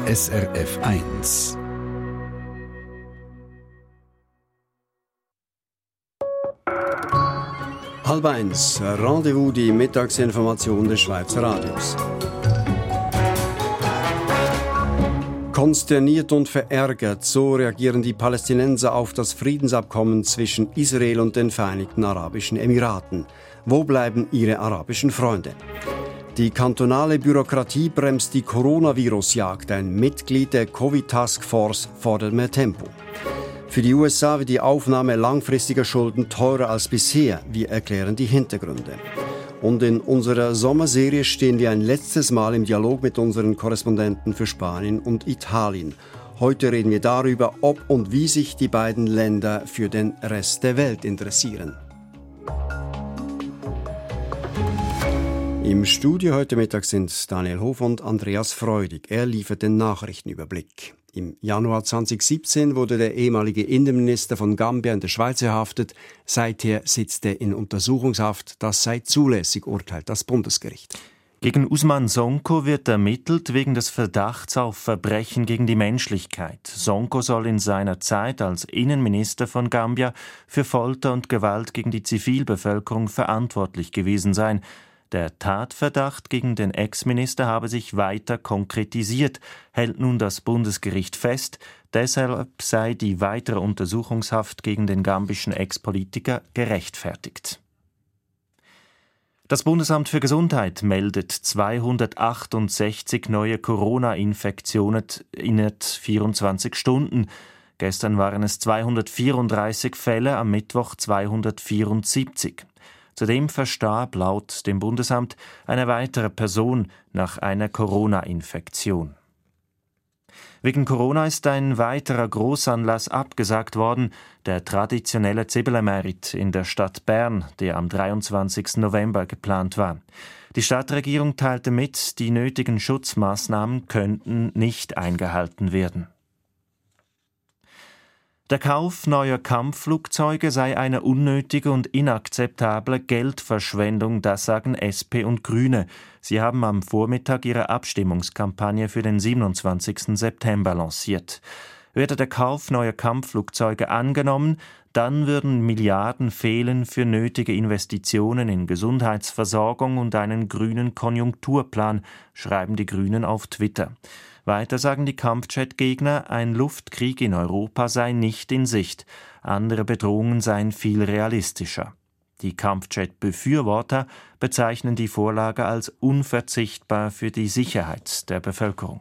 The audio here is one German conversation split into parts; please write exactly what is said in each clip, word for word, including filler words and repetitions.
S R F eins. Halb eins, Rendezvous, die Mittagsinformation des Schweizer Radios. Konsterniert und verärgert, so reagieren die Palästinenser auf das Friedensabkommen zwischen Israel und den Vereinigten Arabischen Emiraten. Wo bleiben ihre arabischen Freunde? Die kantonale Bürokratie bremst die Coronavirus-Jagd. Ein Mitglied der Covid-Taskforce fordert mehr Tempo. Für die U S A wird die Aufnahme langfristiger Schulden teurer als bisher. Wir erklären die Hintergründe. Und in unserer Sommerserie stehen wir ein letztes Mal im Dialog mit unseren Korrespondenten für Spanien und Italien. Heute reden wir darüber, ob und wie sich die beiden Länder für den Rest der Welt interessieren. Im Studio heute Mittag sind Daniel Hof und Andreas Freudig. Er liefert den Nachrichtenüberblick. Im Januar zweitausendsiebzehn wurde der ehemalige Innenminister von Gambia in der Schweiz verhaftet. Seither sitzt er in Untersuchungshaft. Das sei zulässig, urteilt das Bundesgericht. Gegen Ousmane Sonko wird ermittelt wegen des Verdachts auf Verbrechen gegen die Menschlichkeit. Sonko soll in seiner Zeit als Innenminister von Gambia für Folter und Gewalt gegen die Zivilbevölkerung verantwortlich gewesen sein. Der Tatverdacht gegen den Ex-Minister habe sich weiter konkretisiert, hält nun das Bundesgericht fest. Deshalb sei die weitere Untersuchungshaft gegen den gambischen Ex-Politiker gerechtfertigt. Das Bundesamt für Gesundheit meldet zweihundertachtundsechzig neue Corona-Infektionen innerhalb vierundzwanzig Stunden. Gestern waren es zweihundertvierunddreißig Fälle, am Mittwoch zweihundertvierundsiebzig. Zudem verstarb laut dem Bundesamt eine weitere Person nach einer Corona-Infektion. Wegen Corona ist ein weiterer Grossanlass abgesagt worden, der traditionelle Zibelemärit in der Stadt Bern, der am dreiundzwanzigsten November geplant war. Die Stadtregierung teilte mit, die nötigen Schutzmaßnahmen könnten nicht eingehalten werden. Der Kauf neuer Kampfflugzeuge sei eine unnötige und inakzeptable Geldverschwendung, das sagen S P und Grüne. Sie haben am Vormittag ihre Abstimmungskampagne für den siebenundzwanzigsten September lanciert. Werde der Kauf neuer Kampfflugzeuge angenommen, dann würden Milliarden fehlen für nötige Investitionen in Gesundheitsversorgung und einen grünen Konjunkturplan, schreiben die Grünen auf Twitter. Weiter sagen die Kampfjet-Gegner, ein Luftkrieg in Europa sei nicht in Sicht. Andere Bedrohungen seien viel realistischer. Die Kampfjet-Befürworter bezeichnen die Vorlage als unverzichtbar für die Sicherheit der Bevölkerung.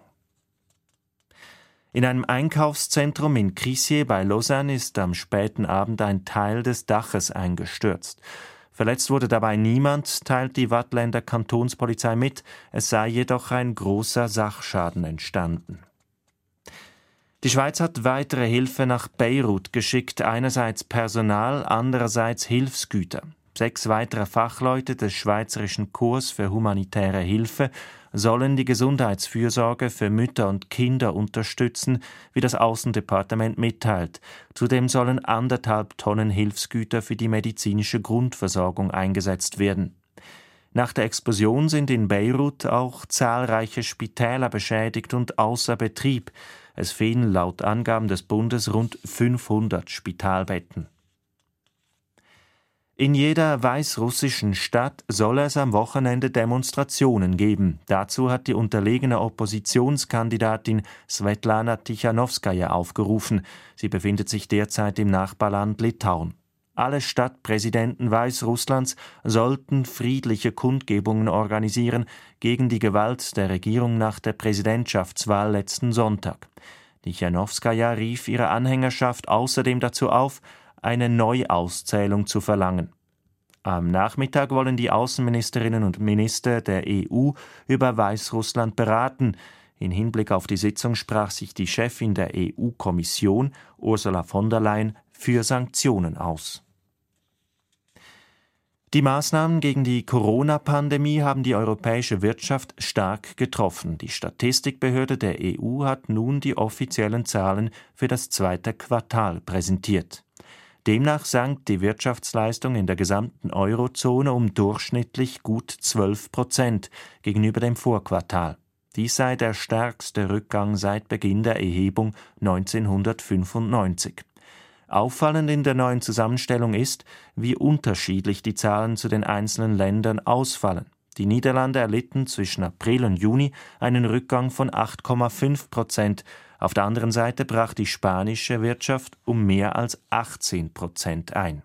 In einem Einkaufszentrum in Crissier bei Lausanne ist am späten Abend ein Teil des Daches eingestürzt. Verletzt wurde dabei niemand, teilt die Waadtländer Kantonspolizei mit, es sei jedoch ein großer Sachschaden entstanden. Die Schweiz hat weitere Hilfe nach Beirut geschickt, einerseits Personal, andererseits Hilfsgüter. Sechs weitere Fachleute des Schweizerischen Korps für humanitäre Hilfe sollen die Gesundheitsfürsorge für Mütter und Kinder unterstützen, wie das Aussendepartement mitteilt. Zudem sollen anderthalb Tonnen Hilfsgüter für die medizinische Grundversorgung eingesetzt werden. Nach der Explosion sind in Beirut auch zahlreiche Spitäler beschädigt und außer Betrieb. Es fehlen laut Angaben des Bundes rund fünfhundert Spitalbetten. In jeder weißrussischen Stadt soll es am Wochenende Demonstrationen geben. Dazu hat die unterlegene Oppositionskandidatin Svetlana Tichanowskaja aufgerufen. Sie befindet sich derzeit im Nachbarland Litauen. Alle Stadtpräsidenten Weißrusslands sollten friedliche Kundgebungen organisieren gegen die Gewalt der Regierung nach der Präsidentschaftswahl letzten Sonntag. Tichanowskaja rief ihre Anhängerschaft außerdem dazu auf, eine Neuauszählung zu verlangen. Am Nachmittag wollen die Außenministerinnen und Minister der E U über Weißrussland beraten. In Hinblick auf die Sitzung sprach sich die Chefin der E U-Kommission, Ursula von der Leyen, für Sanktionen aus. Die Maßnahmen gegen die Corona-Pandemie haben die europäische Wirtschaft stark getroffen. Die Statistikbehörde der E U hat nun die offiziellen Zahlen für das zweite Quartal präsentiert. Demnach sank die Wirtschaftsleistung in der gesamten Eurozone um durchschnittlich gut zwölf Prozent gegenüber dem Vorquartal. Dies sei der stärkste Rückgang seit Beginn der Erhebung neunzehnhundertfünfundneunzig. Auffallend in der neuen Zusammenstellung ist, wie unterschiedlich die Zahlen zu den einzelnen Ländern ausfallen. Die Niederlande erlitten zwischen April und Juni einen Rückgang von acht Komma fünf Prozent. Auf der anderen Seite brach die spanische Wirtschaft um mehr als achtzehn Prozent ein.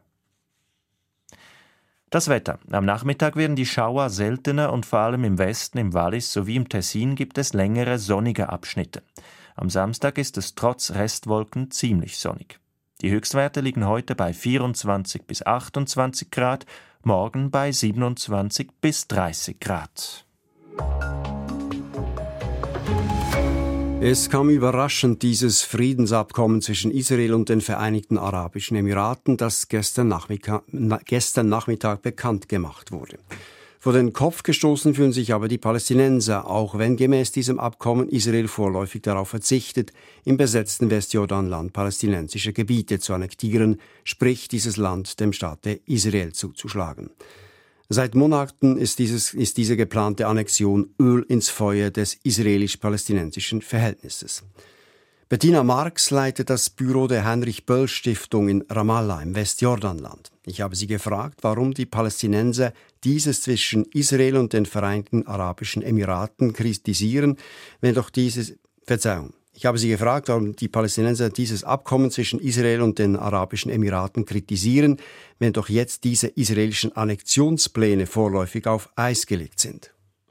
Das Wetter. Am Nachmittag werden die Schauer seltener und vor allem im Westen, im Wallis sowie im Tessin gibt es längere sonnige Abschnitte. Am Samstag ist es trotz Restwolken ziemlich sonnig. Die Höchstwerte liegen heute bei vierundzwanzig bis achtundzwanzig Grad, morgen bei siebenundzwanzig bis dreißig Grad. Es kam überraschend, dieses Friedensabkommen zwischen Israel und den Vereinigten Arabischen Emiraten, das gestern Nachmittag, gestern Nachmittag bekannt gemacht wurde. Vor den Kopf gestoßen fühlen sich aber die Palästinenser, auch wenn gemäß diesem Abkommen Israel vorläufig darauf verzichtet, im besetzten Westjordanland palästinensische Gebiete zu annektieren, sprich dieses Land dem Staate Israel zuzuschlagen. Seit Monaten ist, dieses, ist diese geplante Annexion Öl ins Feuer des israelisch-palästinensischen Verhältnisses. Bettina Marx leitet das Büro der Heinrich-Böll-Stiftung in Ramallah im Westjordanland. Ich habe sie gefragt, warum die Palästinenser dieses zwischen Israel und den Vereinigten Arabischen Emiraten kritisieren, wenn doch dieses, Verzeihung, ich habe sie gefragt, warum die Palästinenser dieses Abkommen zwischen Israel und den Arabischen Emiraten kritisieren, wenn doch jetzt diese israelischen Annexionspläne vorläufig auf Eis gelegt sind.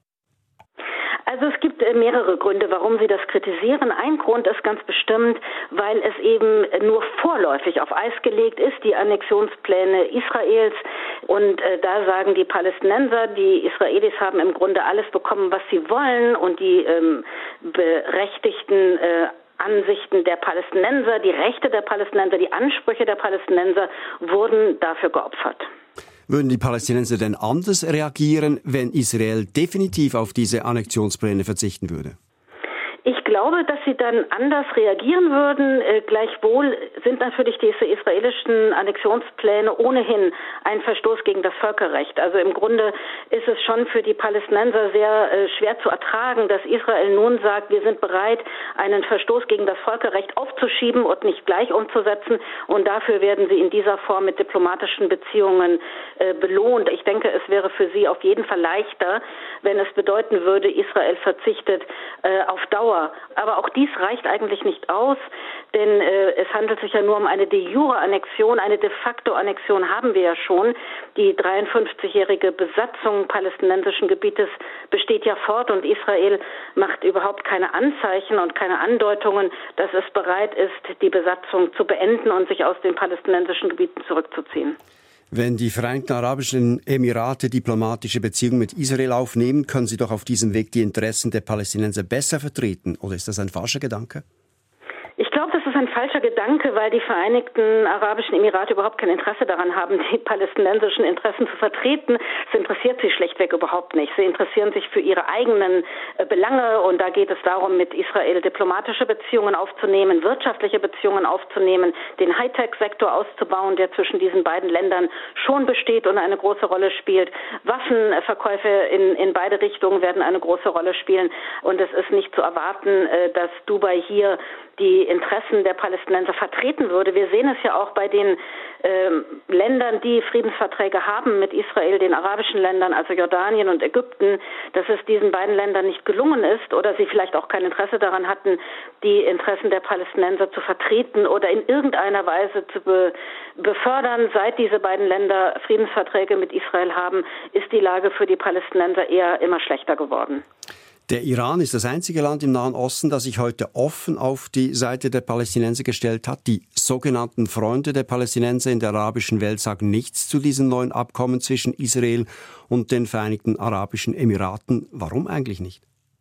Also es gibt mehrere Gründe, warum sie das kritisieren. Ein Grund ist ganz bestimmt, weil es eben nur vorläufig auf Eis gelegt ist, die Annexionspläne Israels. Und äh, da sagen die Palästinenser, die Israelis haben im Grunde alles bekommen, was sie wollen, und die ähm, berechtigten äh, Ansichten der Palästinenser, die Rechte der Palästinenser, die Ansprüche der Palästinenser wurden dafür geopfert. Würden die Palästinenser denn anders reagieren, wenn Israel definitiv auf diese Annexionspläne verzichten würde? Ich glaube, dass sie dann anders reagieren würden. Äh, gleichwohl sind natürlich diese israelischen Annexionspläne ohnehin ein Verstoß gegen das Völkerrecht. Also im Grunde ist es schon für die Palästinenser sehr äh, schwer zu ertragen, dass Israel nun sagt, wir sind bereit, einen Verstoß gegen das Völkerrecht aufzuschieben und nicht gleich umzusetzen. Und dafür werden sie in dieser Form mit diplomatischen Beziehungen äh, belohnt. Ich denke, es wäre für sie auf jeden Fall leichter, wenn es bedeuten würde, Israel verzichtet äh, auf Dauer. Aber auch dies reicht eigentlich nicht aus, denn äh, es handelt sich ja nur um eine de jure Annexion, eine de facto Annexion haben wir ja schon. Die dreiundfünfzigjährige Besatzung palästinensischen Gebietes besteht ja fort und Israel macht überhaupt keine Anzeichen und keine Andeutungen, dass es bereit ist, die Besatzung zu beenden und sich aus den palästinensischen Gebieten zurückzuziehen. Wenn die Vereinigten Arabischen Emirate diplomatische Beziehungen mit Israel aufnehmen, können sie doch auf diesem Weg die Interessen der Palästinenser besser vertreten. Oder ist das ein falscher Gedanke? Ich glaube, das ist ein falscher Gedanke, weil die Vereinigten Arabischen Emirate überhaupt kein Interesse daran haben, die palästinensischen Interessen zu vertreten. Es interessiert sie schlichtweg überhaupt nicht. Sie interessieren sich für ihre eigenen äh, Belange und da geht es darum, mit Israel diplomatische Beziehungen aufzunehmen, wirtschaftliche Beziehungen aufzunehmen, den Hightech-Sektor auszubauen, der zwischen diesen beiden Ländern schon besteht und eine große Rolle spielt. Waffenverkäufe in, in beide Richtungen werden eine große Rolle spielen und es ist nicht zu erwarten, äh, dass Dubai hier die Interessen der Palästinenser vertreten würde. Wir sehen es ja auch bei den ähm, Ländern, die Friedensverträge haben mit Israel, den arabischen Ländern, also Jordanien und Ägypten, dass es diesen beiden Ländern nicht gelungen ist oder sie vielleicht auch kein Interesse daran hatten, die Interessen der Palästinenser zu vertreten oder in irgendeiner Weise zu be- befördern. Seit diese beiden Länder Friedensverträge mit Israel haben, ist die Lage für die Palästinenser eher immer schlechter geworden. Der Iran ist das einzige Land im Nahen Osten, das sich heute offen auf die Seite der Palästinenser gestellt hat. Die sogenannten Freunde der Palästinenser in der arabischen Welt sagen nichts zu diesem neuen Abkommen zwischen Israel und den Vereinigten Arabischen Emiraten. Warum eigentlich nicht?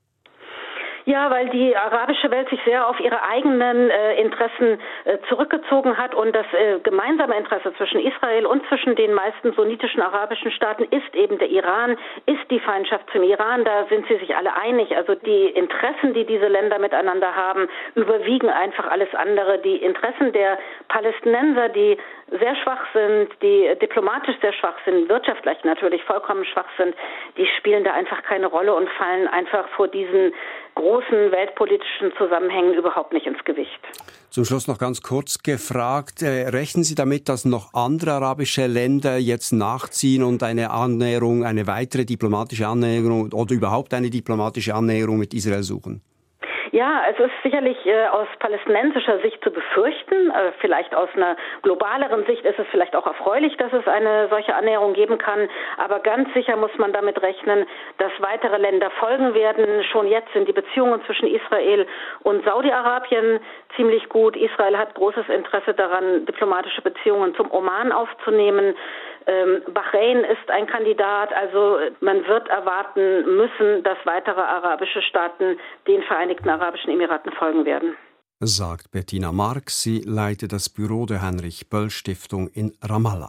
Ja, weil die arabische Welt sich sehr auf ihre eigenen äh, Interessen äh, zurückgezogen hat und das äh, gemeinsame Interesse zwischen Israel und zwischen den meisten sunnitischen arabischen Staaten ist eben der Iran, ist die Feindschaft zum Iran. Da sind sie sich alle einig. Also die Interessen, die diese Länder miteinander haben, überwiegen einfach alles andere. Die Interessen der Palästinenser, die sehr schwach sind, die diplomatisch sehr schwach sind, wirtschaftlich natürlich vollkommen schwach sind, die spielen da einfach keine Rolle und fallen einfach vor diesen großen weltpolitischen Zusammenhängen überhaupt nicht ins Gewicht. Zum Schluss noch ganz kurz gefragt, äh, rechnen Sie damit, dass noch andere arabische Länder jetzt nachziehen und eine Annäherung, eine weitere diplomatische Annäherung oder überhaupt eine diplomatische Annäherung mit Israel suchen? Ja, es ist sicherlich äh, aus palästinensischer Sicht zu befürchten. Äh, vielleicht aus einer globaleren Sicht ist es vielleicht auch erfreulich, dass es eine solche Annäherung geben kann. Aber ganz sicher muss man damit rechnen, dass weitere Länder folgen werden. Schon jetzt sind die Beziehungen zwischen Israel und Saudi-Arabien ziemlich gut. Israel hat großes Interesse daran, diplomatische Beziehungen zum Oman aufzunehmen. Ähm, Bahrain ist ein Kandidat, also man wird erwarten müssen, dass weitere arabische Staaten den Vereinigten Arabischen Emiraten folgen werden. Sagt Bettina Marx, sie leitet das Büro der Heinrich-Böll-Stiftung in Ramallah.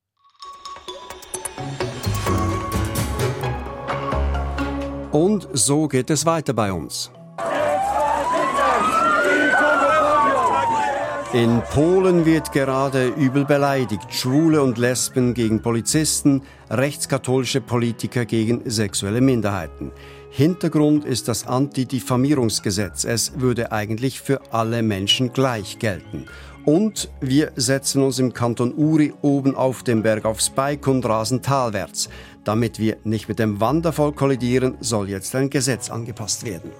Und so geht es weiter bei uns. In Polen wird gerade übel beleidigt. Schwule und Lesben gegen Polizisten, rechtskatholische Politiker gegen sexuelle Minderheiten. Hintergrund ist das Anti-Diffamierungsgesetz. Es würde eigentlich für alle Menschen gleich gelten. Und wir setzen uns im Kanton Uri oben auf dem Berg aufs Bike und rasen talwärts. Damit wir nicht mit dem Wandervolk kollidieren, soll jetzt ein Gesetz angepasst werden.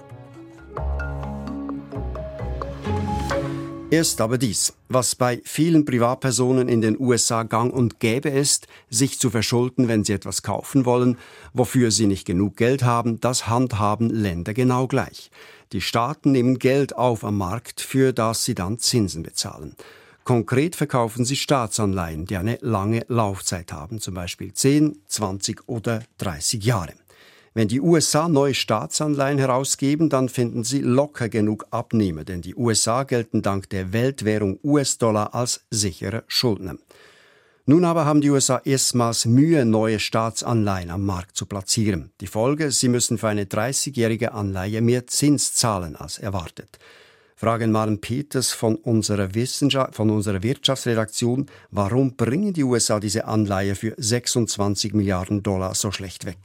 Erst aber dies, was bei vielen Privatpersonen in den U S A gang und gäbe ist, sich zu verschulden, wenn sie etwas kaufen wollen, wofür sie nicht genug Geld haben, das handhaben Länder genau gleich. Die Staaten nehmen Geld auf am Markt, für das sie dann Zinsen bezahlen. Konkret verkaufen sie Staatsanleihen, die eine lange Laufzeit haben, zum Beispiel zehn, zwanzig oder dreißig Jahre. Wenn die U S A neue Staatsanleihen herausgeben, dann finden sie locker genug Abnehmer, denn die U S A gelten dank der Weltwährung U S-Dollar als sicherer Schuldner. Nun aber haben die U S A erstmals Mühe, neue Staatsanleihen am Markt zu platzieren. Die Folge, sie müssen für eine dreißigjährige Anleihe mehr Zins zahlen als erwartet. Fragen Maren Peters von unserer, Wissenschaft, von unserer Wirtschaftsredaktion, warum bringen die U S A diese Anleihe für sechsundzwanzig Milliarden Dollar so schlecht weg?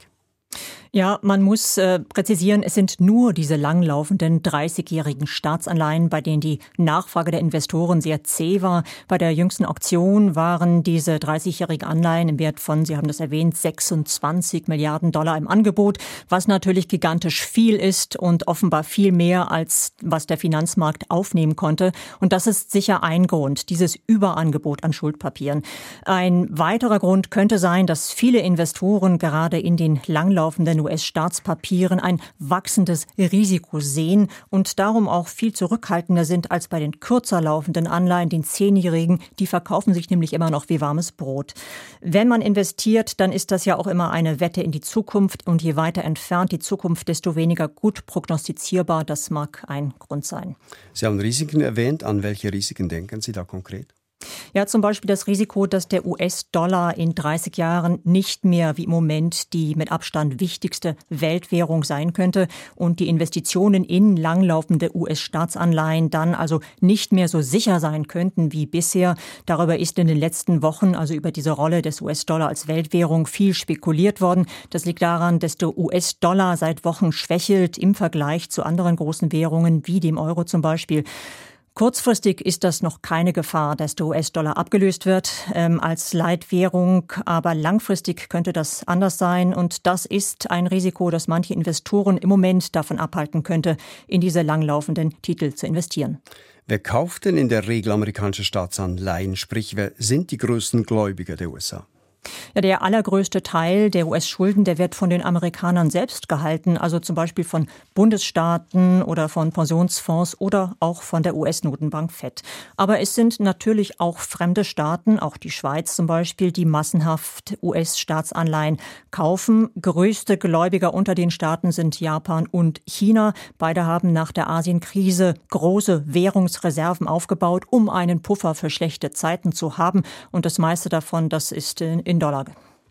Ja, man muss äh, präzisieren, es sind nur diese langlaufenden dreißigjährigen Staatsanleihen, bei denen die Nachfrage der Investoren sehr zäh war. Bei der jüngsten Auktion waren diese dreißigjährigen Anleihen im Wert von, Sie haben das erwähnt, sechsundzwanzig Milliarden Dollar im Angebot, was natürlich gigantisch viel ist und offenbar viel mehr, als was der Finanzmarkt aufnehmen konnte. Und das ist sicher ein Grund, dieses Überangebot an Schuldpapieren. Ein weiterer Grund könnte sein, dass viele Investoren gerade in den langlaufenden U S-Staatspapieren ein wachsendes Risiko sehen und darum auch viel zurückhaltender sind als bei den kürzer laufenden Anleihen, den zehnjährigen. Die verkaufen sich nämlich immer noch wie warmes Brot. Wenn man investiert, dann ist das ja auch immer eine Wette in die Zukunft und je weiter entfernt die Zukunft, desto weniger gut prognostizierbar. Das mag ein Grund sein. Sie haben Risiken erwähnt. An welche Risiken denken Sie da konkret? Ja, zum Beispiel das Risiko, dass der U S-Dollar in dreißig Jahren nicht mehr wie im Moment die mit Abstand wichtigste Weltwährung sein könnte und die Investitionen in langlaufende U S-Staatsanleihen dann also nicht mehr so sicher sein könnten wie bisher. Darüber ist in den letzten Wochen, also über diese Rolle des U S-Dollar als Weltwährung, viel spekuliert worden. Das liegt daran, dass der U S-Dollar seit Wochen schwächelt im Vergleich zu anderen großen Währungen wie dem Euro zum Beispiel. Kurzfristig ist das noch keine Gefahr, dass der U S-Dollar abgelöst wird ähm, als Leitwährung, aber langfristig könnte das anders sein und das ist ein Risiko, das manche Investoren im Moment davon abhalten könnte, in diese langlaufenden Titel zu investieren. Wer kauft denn in der Regel amerikanische Staatsanleihen, sprich wer sind die größten Gläubiger der U S A? Ja, der allergrößte Teil der U S-Schulden, der wird von den Amerikanern selbst gehalten, also zum Beispiel von Bundesstaaten oder von Pensionsfonds oder auch von der U S-Notenbank Fed. Aber es sind natürlich auch fremde Staaten, auch die Schweiz zum Beispiel, die massenhaft U S-Staatsanleihen kaufen. Größte Gläubiger unter den Staaten sind Japan und China. Beide haben nach der Asienkrise große Währungsreserven aufgebaut, um einen Puffer für schlechte Zeiten zu haben. Und das meiste davon, das ist in Dollar.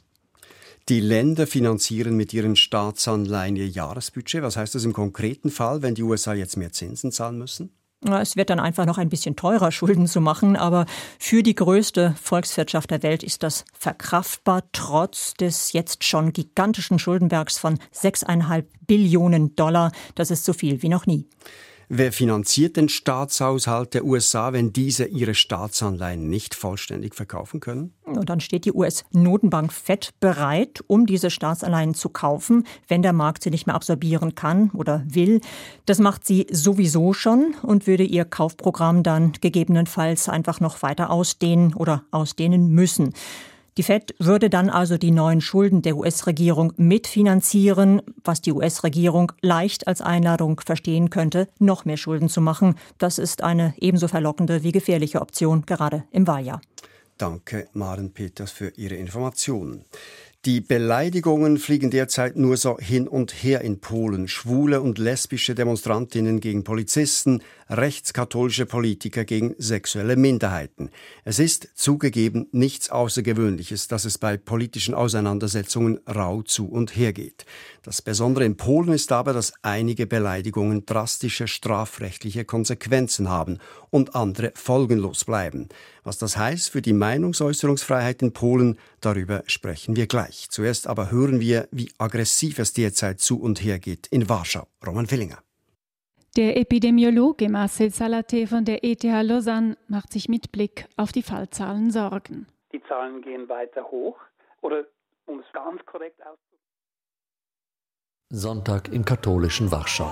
Die Länder finanzieren mit ihren Staatsanleihen ihr Jahresbudget. Was heißt das im konkreten Fall, wenn die U S A jetzt mehr Zinsen zahlen müssen? Es wird dann einfach noch ein bisschen teurer, Schulden zu machen, aber für die größte Volkswirtschaft der Welt ist das verkraftbar, trotz des jetzt schon gigantischen Schuldenbergs von sechseinhalb Billionen Dollar. Das ist so viel wie noch nie. Wer finanziert den Staatshaushalt der U S A, wenn diese ihre Staatsanleihen nicht vollständig verkaufen können? Und dann steht die U S-Notenbank Fed bereit, um diese Staatsanleihen zu kaufen, wenn der Markt sie nicht mehr absorbieren kann oder will. Das macht sie sowieso schon und würde ihr Kaufprogramm dann gegebenenfalls einfach noch weiter ausdehnen oder ausdehnen müssen. Die Fed würde dann also die neuen Schulden der U S-Regierung mitfinanzieren, was die U S-Regierung leicht als Einladung verstehen könnte, noch mehr Schulden zu machen. Das ist eine ebenso verlockende wie gefährliche Option, gerade im Wahljahr. Danke, Maren Peters, für Ihre Informationen. Die Beleidigungen fliegen derzeit nur so hin und her in Polen. Schwule und lesbische Demonstrantinnen gegen Polizisten, rechtskatholische Politiker gegen sexuelle Minderheiten. Es ist zugegeben nichts Außergewöhnliches, dass es bei politischen Auseinandersetzungen rau zu und her geht. Das Besondere in Polen ist aber, dass einige Beleidigungen drastische strafrechtliche Konsequenzen haben und andere folgenlos bleiben. Was das heißt für die Meinungsäußerungsfreiheit in Polen, darüber sprechen wir gleich. Zuerst aber hören wir, wie aggressiv es derzeit zu und her geht in Warschau. Roman Villinger. Der Epidemiologe Marcel Salaté von der E T H Lausanne macht sich mit Blick auf die Fallzahlen Sorgen. Die Zahlen gehen weiter hoch. Oder um es ganz korrekt auszudrücken. Sonntag im katholischen Warschau.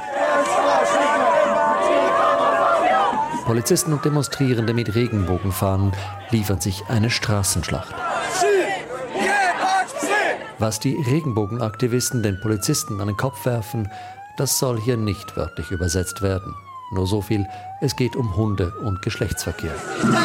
Polizisten und Demonstrierende mit Regenbogenfahnen liefern sich eine Straßenschlacht. Was die Regenbogenaktivisten den Polizisten an den Kopf werfen, das soll hier nicht wörtlich übersetzt werden. Nur so viel, es geht um Hunde und Geschlechtsverkehr.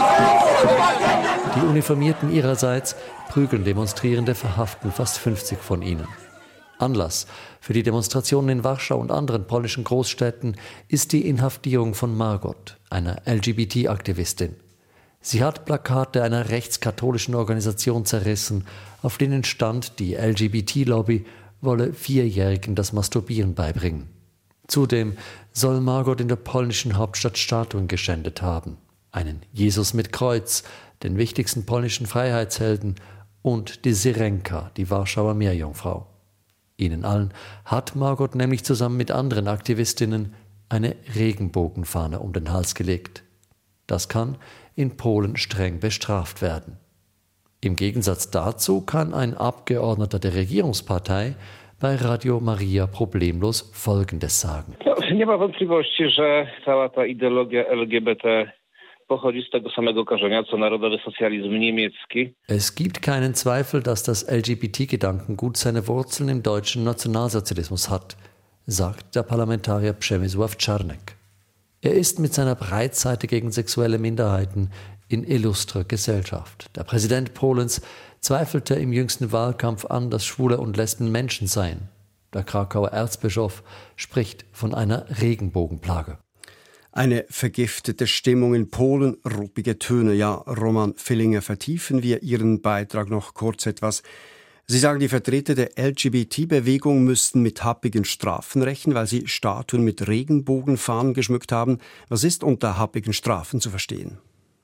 Die Uniformierten ihrerseits prügeln Demonstrierende, verhaften fast fünfzig von ihnen. Anlass für die Demonstrationen in Warschau und anderen polnischen Großstädten ist die Inhaftierung von Margot, einer L G B T-Aktivistin. Sie hat Plakate einer rechtskatholischen Organisation zerrissen, auf denen stand, die L G B T-Lobby wolle Vierjährigen das Masturbieren beibringen. Zudem soll Margot in der polnischen Hauptstadt Statuen geschändet haben. Einen Jesus mit Kreuz, den wichtigsten polnischen Freiheitshelden, und die Syrenka, die Warschauer Meerjungfrau. Ihnen allen hat Margot nämlich zusammen mit anderen Aktivistinnen eine Regenbogenfahne um den Hals gelegt. Das kann in Polen streng bestraft werden. Im Gegensatz dazu kann ein Abgeordneter der Regierungspartei bei Radio Maria problemlos Folgendes sagen. Nie ma wątpliwości, że cała ta ideologia L G B T pochodzi z tego samego korzenia, co narodowy socjalizm niemiecki. Es gibt keinen Zweifel, dass das L G B T-Gedankengut seine Wurzeln im deutschen Nationalsozialismus hat, sagt der Parlamentarier Przemysław Czarnek. Er ist mit seiner Breitseite gegen sexuelle Minderheiten in illustrer Gesellschaft. Der Präsident Polens zweifelte im jüngsten Wahlkampf an, dass Schwule und Lesben Menschen seien. Der Krakauer Erzbischof spricht von einer Regenbogenplage. Eine vergiftete Stimmung in Polen, ruppige Töne. Ja, Roman Villinger, vertiefen wir Ihren Beitrag noch kurz etwas. Sie sagen, die Vertreter der L G B T-Bewegung müssten mit happigen Strafen rechnen, weil sie Statuen mit Regenbogenfahnen geschmückt haben. Was ist unter happigen Strafen zu verstehen?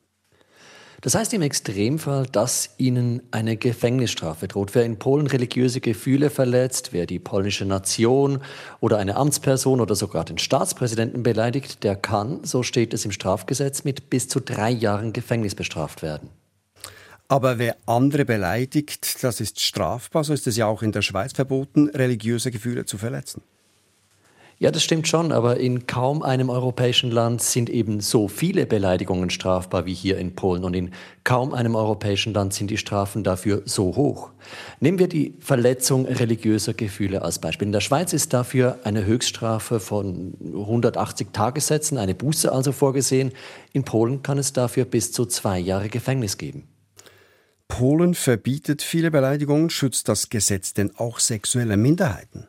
Das heißt im Extremfall, dass ihnen eine Gefängnisstrafe droht. Wer in Polen religiöse Gefühle verletzt, wer die polnische Nation oder eine Amtsperson oder sogar den Staatspräsidenten beleidigt, der kann, so steht es im Strafgesetz, mit bis zu drei Jahren Gefängnis bestraft werden. Aber wer andere beleidigt, das ist strafbar. So ist es ja auch in der Schweiz verboten, religiöse Gefühle zu verletzen. Ja, das stimmt schon, aber in kaum einem europäischen Land sind eben so viele Beleidigungen strafbar wie hier in Polen. Und in kaum einem europäischen Land sind die Strafen dafür so hoch. Nehmen wir die Verletzung religiöser Gefühle als Beispiel. In der Schweiz ist dafür eine Höchststrafe von hundertachtzig Tagessätzen, eine Buße also vorgesehen. In Polen kann es dafür bis zu zwei Jahre Gefängnis geben. Polen verbietet viele Beleidigungen. Schützt das Gesetz denn auch sexuelle Minderheiten?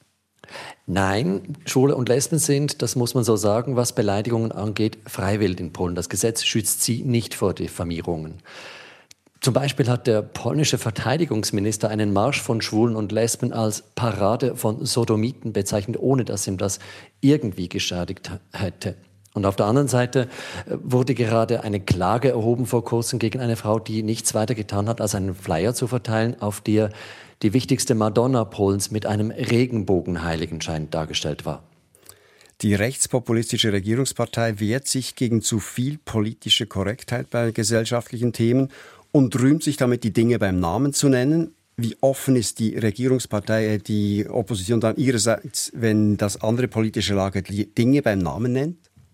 Nein, Schwule und Lesben sind, das muss man so sagen, was Beleidigungen angeht, freiwillig in Polen. Das Gesetz schützt sie nicht vor Diffamierungen. Zum Beispiel hat der polnische Verteidigungsminister einen Marsch von Schwulen und Lesben als Parade von Sodomiten bezeichnet, ohne dass ihm das irgendwie geschadet hätte. Und auf der anderen Seite wurde gerade eine Klage erhoben vor kurzem gegen eine Frau, die nichts weiter getan hat, als einen Flyer zu verteilen, auf der die wichtigste Madonna Polens mit einem Regenbogenheiligenschein dargestellt war. Die rechtspopulistische Regierungspartei wehrt sich gegen zu viel politische Korrektheit bei gesellschaftlichen Themen und rühmt sich damit, die Dinge beim Namen zu nennen. Wie offen ist die Regierungspartei, die Opposition dann ihrerseits, wenn das andere politische Lager die Dinge beim Namen nennt?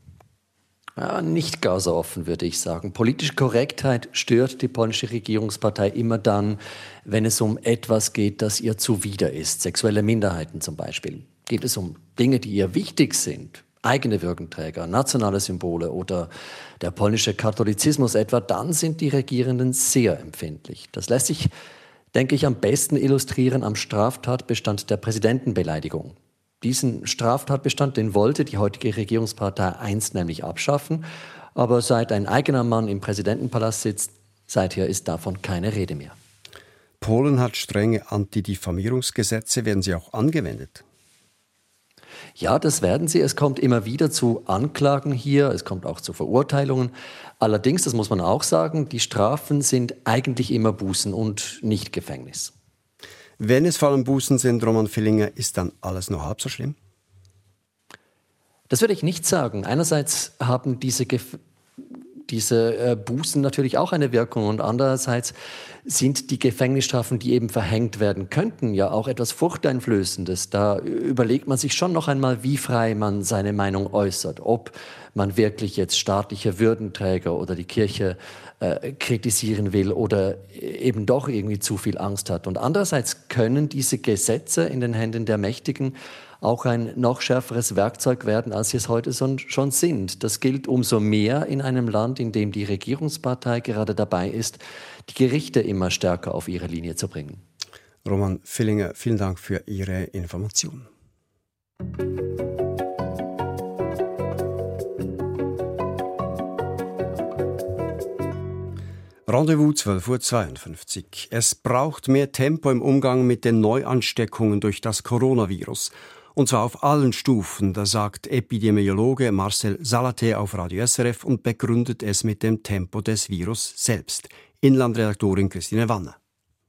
Ja, nicht gar so offen, würde ich sagen. Politische Korrektheit stört die polnische Regierungspartei immer dann, wenn es um etwas geht, das ihr zuwider ist. Sexuelle Minderheiten zum Beispiel. Geht es um Dinge, die ihr wichtig sind, eigene Würdenträger, nationale Symbole oder der polnische Katholizismus etwa, dann sind die Regierenden sehr empfindlich. Das lässt sich, denke ich, am besten illustrieren am Straftatbestand der Präsidentenbeleidigung. Diesen Straftatbestand, den wollte die heutige Regierungspartei einst nämlich abschaffen. Aber seit ein eigener Mann im Präsidentenpalast sitzt, seither ist davon keine Rede mehr. Polen hat strenge Antidiffamierungsgesetze. Werden sie auch angewendet? Ja, das werden sie. Es kommt immer wieder zu Anklagen hier. Es kommt auch zu Verurteilungen. Allerdings, das muss man auch sagen, die Strafen sind eigentlich immer Bußen und nicht Gefängnis. Wenn es vor allem Bußen sind, Roman Villinger, ist dann alles nur halb so schlimm? Das würde ich nicht sagen. Einerseits haben diese, Gef- diese äh, Bußen natürlich auch eine Wirkung und andererseits sind die Gefängnisstrafen, die eben verhängt werden könnten, ja auch etwas Furchteinflößendes. Da überlegt man sich schon noch einmal, wie frei man seine Meinung äußert, ob man wirklich jetzt staatliche Würdenträger oder die Kirche äh, kritisieren will oder eben doch irgendwie zu viel Angst hat. Und andererseits können diese Gesetze in den Händen der Mächtigen auch ein noch schärferes Werkzeug werden, als sie es heute schon sind. Das gilt umso mehr in einem Land, in dem die Regierungspartei gerade dabei ist, die Gerichte immer stärker auf ihre Linie zu bringen. Roman Villinger, vielen Dank für Ihre Information. Rendezvous zwölf Uhr zweiundfünfzig. Es braucht mehr Tempo im Umgang mit den Neuansteckungen durch das Coronavirus. Und zwar auf allen Stufen, das sagt Epidemiologe Marcel Salaté auf Radio S R F und begründet es mit dem Tempo des Virus selbst. Inlandredaktorin Christine Wanner.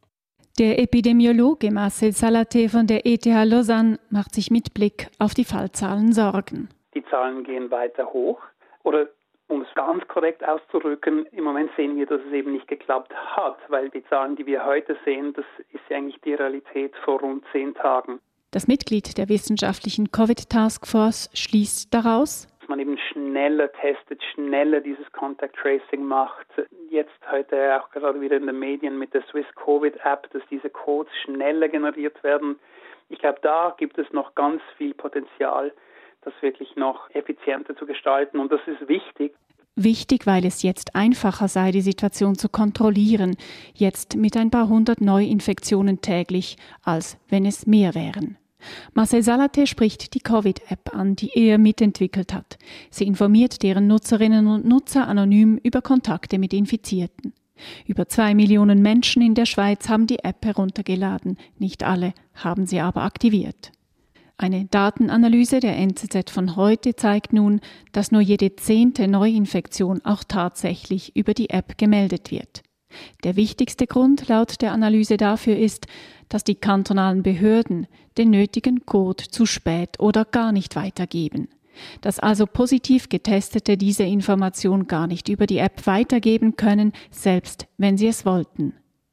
Der Epidemiologe Marcel Salaté von der E T H Lausanne macht sich mit Blick auf die Fallzahlen Sorgen. Die Zahlen gehen weiter hoch. Oder um es ganz korrekt auszudrücken, im Moment sehen wir, dass es eben nicht geklappt hat, weil die Zahlen, die wir heute sehen, das ist ja eigentlich die Realität vor rund zehn Tagen. Das Mitglied der wissenschaftlichen Covid-Taskforce schließt daraus, dass man eben schneller testet, schneller dieses Contact Tracing macht. Jetzt heute auch gerade wieder in den Medien mit der Swiss Covid App, dass diese Codes schneller generiert werden. Ich glaube, da gibt es noch ganz viel Potenzial, das wirklich noch effizienter zu gestalten. Und das ist wichtig. Wichtig, weil es jetzt einfacher sei, die Situation zu kontrollieren, jetzt mit ein paar hundert Neuinfektionen täglich, als wenn es mehr wären. Marcel Salaté spricht die Covid-App an, die er mitentwickelt hat. Sie informiert deren Nutzerinnen und Nutzer anonym über Kontakte mit Infizierten. Über zwei Millionen Menschen in der Schweiz haben die App heruntergeladen. Nicht alle haben sie aber aktiviert. Eine Datenanalyse der N Z Z von heute zeigt nun, dass nur jede zehnte Neuinfektion auch tatsächlich über die App gemeldet wird. Der wichtigste Grund laut der Analyse dafür ist, dass die kantonalen Behörden den nötigen Code zu spät oder gar nicht weitergeben. Dass also positiv Getestete diese Information gar nicht über die App weitergeben können, selbst wenn sie es wollten.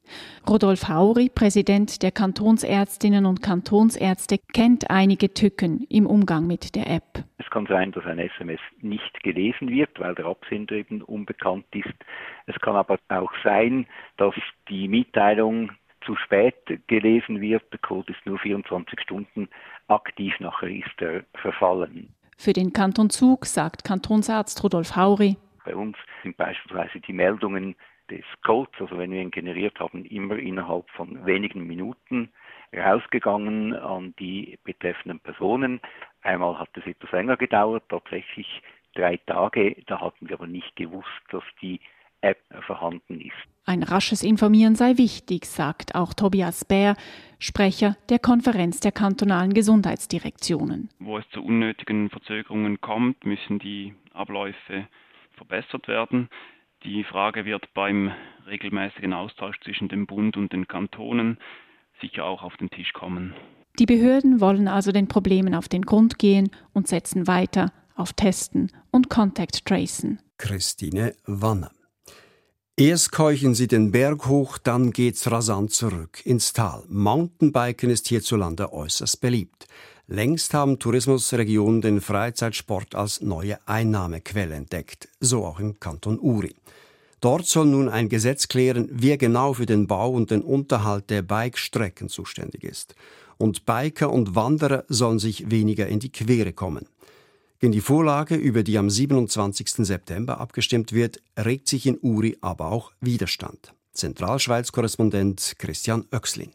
Rodolf Hauri, Präsident der Kantonsärztinnen und Kantonsärzte, kennt einige Tücken im Umgang mit der App. Es kann sein, dass ein S M S nicht gelesen wird, weil der Absender eben unbekannt ist. Es kann aber auch sein, dass die Mitteilung zu spät gelesen wird. Der Code ist nur vierundzwanzig Stunden aktiv, nachher ist er verfallen. Für den Kanton Zug sagt Kantonsarzt Rodolf Hauri: Bei uns sind beispielsweise die Meldungen des Codes, also wenn wir ihn generiert haben, immer innerhalb von wenigen Minuten rausgegangen an die betreffenden Personen. Einmal hat es etwas länger gedauert, tatsächlich drei Tage. Da hatten wir aber nicht gewusst, dass die App vorhanden ist. Ein rasches Informieren sei wichtig, sagt auch Tobias Bär, Sprecher der Konferenz der kantonalen Gesundheitsdirektionen. Wo es zu unnötigen Verzögerungen kommt, müssen die Abläufe verbessert werden. Die Frage wird beim regelmäßigen Austausch zwischen dem Bund und den Kantonen sicher auch auf den Tisch kommen. Die Behörden wollen also den Problemen auf den Grund gehen und setzen weiter auf Testen und Contact Tracen. Christine Wanner. Erst keuchen sie den Berg hoch, dann geht's rasant zurück ins Tal. Mountainbiken ist hierzulande äußerst beliebt. Längst haben Tourismusregionen den Freizeitsport als neue Einnahmequelle entdeckt, so auch im Kanton Uri. Dort soll nun ein Gesetz klären, wer genau für den Bau und den Unterhalt der Bikestrecken zuständig ist. Und Biker und Wanderer sollen sich weniger in die Quere kommen. Gegen die Vorlage, über die am siebenundzwanzigsten September abgestimmt wird, regt sich in Uri aber auch Widerstand. Zentralschweiz-Korrespondent Christian Oechslin.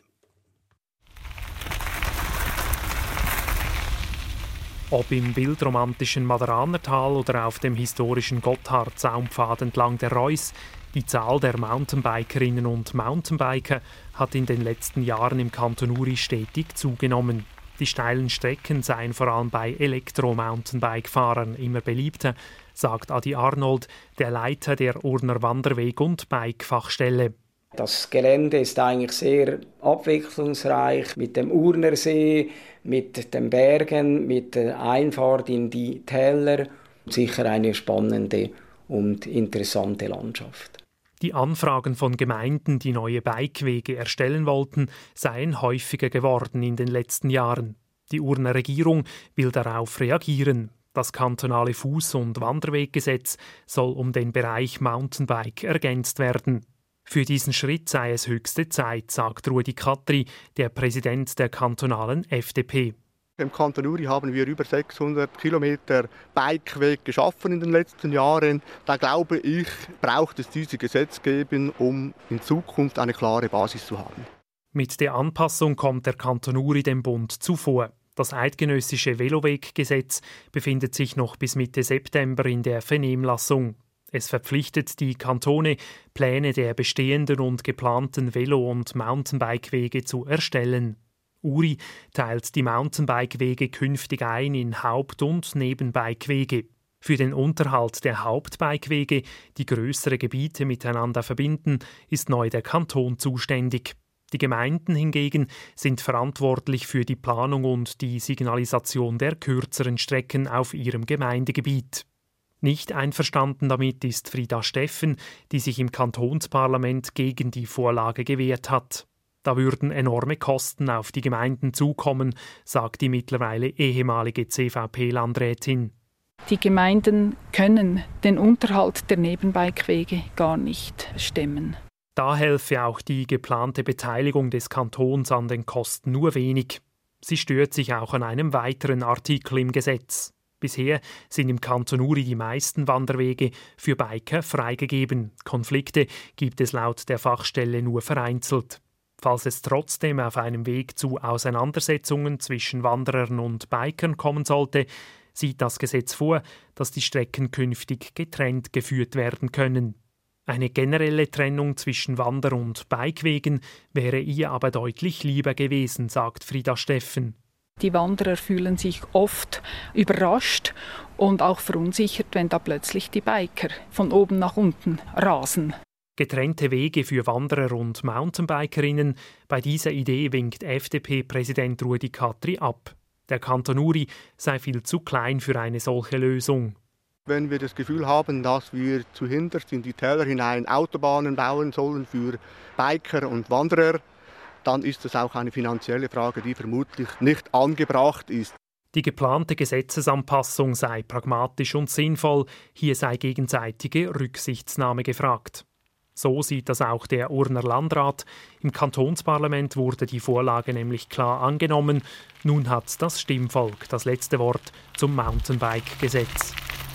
Ob im bildromantischen Maderanertal oder auf dem historischen Gotthard-Saumpfad entlang der Reuss, die Zahl der Mountainbikerinnen und Mountainbiker hat in den letzten Jahren im Kanton Uri stetig zugenommen. Die steilen Strecken seien vor allem bei Elektro-Mountainbike-Fahrern immer beliebter, sagt Adi Arnold, der Leiter der Urner Wanderweg- und Bike-Fachstelle. Das Gelände ist eigentlich sehr abwechslungsreich mit dem Urnersee, mit den Bergen, mit der Einfahrt in die Täler. Sicher eine spannende und interessante Landschaft. Die Anfragen von Gemeinden, die neue Bikewege erstellen wollten, seien häufiger geworden in den letzten Jahren. Die Urner Regierung will darauf reagieren. Das kantonale Fuß- und Wanderweggesetz soll um den Bereich Mountainbike ergänzt werden. Für diesen Schritt sei es höchste Zeit, sagt Rudi Katri, der Präsident der kantonalen F D P. Im Kanton Uri haben wir über sechshundert Kilometer Bikeweg geschaffen in den letzten Jahren. Da glaube ich, braucht es diese Gesetzgebung, um in Zukunft eine klare Basis zu haben. Mit der Anpassung kommt der Kanton Uri dem Bund zuvor. Das eidgenössische Veloweggesetz befindet sich noch bis Mitte September in der Vernehmlassung. Es verpflichtet die Kantone, Pläne der bestehenden und geplanten Velo- und Mountainbikewege zu erstellen. Uri teilt die Mountainbike-Wege künftig ein in Haupt- und Nebenbikewege. Für den Unterhalt der Hauptbikewege, die grössere Gebiete miteinander verbinden, ist neu der Kanton zuständig. Die Gemeinden hingegen sind verantwortlich für die Planung und die Signalisation der kürzeren Strecken auf ihrem Gemeindegebiet. Nicht einverstanden damit ist Frida Steffen, die sich im Kantonsparlament gegen die Vorlage gewehrt hat. Da würden enorme Kosten auf die Gemeinden zukommen, sagt die mittlerweile ehemalige C V P-Landrätin. Die Gemeinden können den Unterhalt der Nebenbikewege gar nicht stemmen. Da helfe auch die geplante Beteiligung des Kantons an den Kosten nur wenig. Sie stört sich auch an einem weiteren Artikel im Gesetz. Bisher sind im Kanton Uri die meisten Wanderwege für Biker freigegeben. Konflikte gibt es laut der Fachstelle nur vereinzelt. Falls es trotzdem auf einem Weg zu Auseinandersetzungen zwischen Wanderern und Bikern kommen sollte, sieht das Gesetz vor, dass die Strecken künftig getrennt geführt werden können. Eine generelle Trennung zwischen Wander- und Bikewegen wäre ihr aber deutlich lieber gewesen, sagt Frida Steffen. Die Wanderer fühlen sich oft überrascht und auch verunsichert, wenn da plötzlich die Biker von oben nach unten rasen. Getrennte Wege für Wanderer und Mountainbikerinnen. Bei dieser Idee winkt F D P-Präsident Rudi Katri ab. Der Kanton Uri sei viel zu klein für eine solche Lösung. Wenn wir das Gefühl haben, dass wir zu hinterst in die Täler hinein Autobahnen bauen sollen für Biker und Wanderer, dann ist das auch eine finanzielle Frage, die vermutlich nicht angebracht ist. Die geplante Gesetzesanpassung sei pragmatisch und sinnvoll, hier sei gegenseitige Rücksichtnahme gefragt. So sieht das auch der Urner Landrat. Im Kantonsparlament wurde die Vorlage nämlich klar angenommen. Nun hat das Stimmvolk das letzte Wort zum Mountainbike-Gesetz.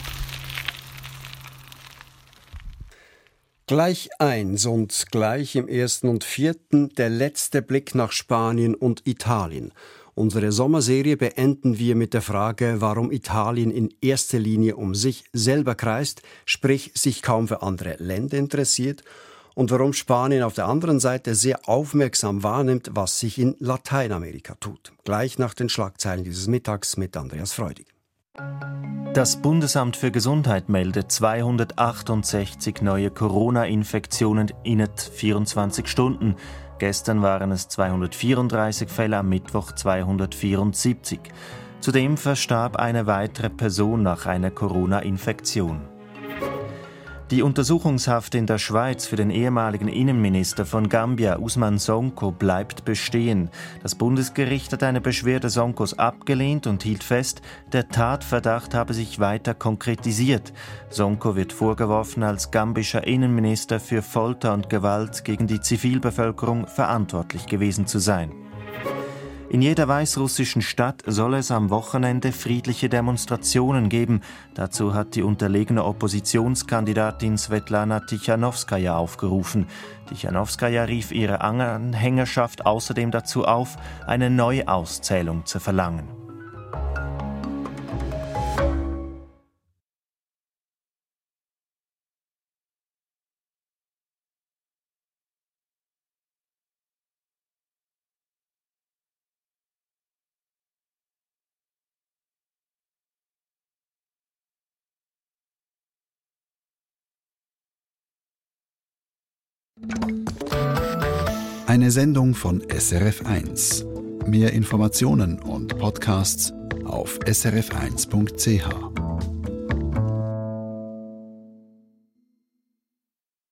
Gleich eins und gleich im ersten und vierten der letzte Blick nach Spanien und Italien. Unsere Sommerserie beenden wir mit der Frage, warum Italien in erster Linie um sich selber kreist, sprich sich kaum für andere Länder interessiert, und warum Spanien auf der anderen Seite sehr aufmerksam wahrnimmt, was sich in Lateinamerika tut. Gleich nach den Schlagzeilen dieses Mittags mit Andreas Freudig. Das Bundesamt für Gesundheit meldet zweihundertachtundsechzig neue Corona-Infektionen innerhalb vierundzwanzig Stunden. Gestern waren es zweihundertvierunddreißig Fälle, am Mittwoch zweihundertvierundsiebzig. Zudem verstarb eine weitere Person nach einer Corona-Infektion. Die Untersuchungshaft in der Schweiz für den ehemaligen Innenminister von Gambia, Ousmane Sonko, bleibt bestehen. Das Bundesgericht hat eine Beschwerde Sonkos abgelehnt und hielt fest, der Tatverdacht habe sich weiter konkretisiert. Sonko wird vorgeworfen, als gambischer Innenminister für Folter und Gewalt gegen die Zivilbevölkerung verantwortlich gewesen zu sein. In jeder weißrussischen Stadt soll es am Wochenende friedliche Demonstrationen geben. Dazu hat die unterlegene Oppositionskandidatin Svetlana Tichanowskaja aufgerufen. Tichanowskaja rief ihre Anhängerschaft außerdem dazu auf, eine Neuauszählung zu verlangen. Eine Sendung von S R F eins. Mehr Informationen und Podcasts auf s r f eins punkt c h.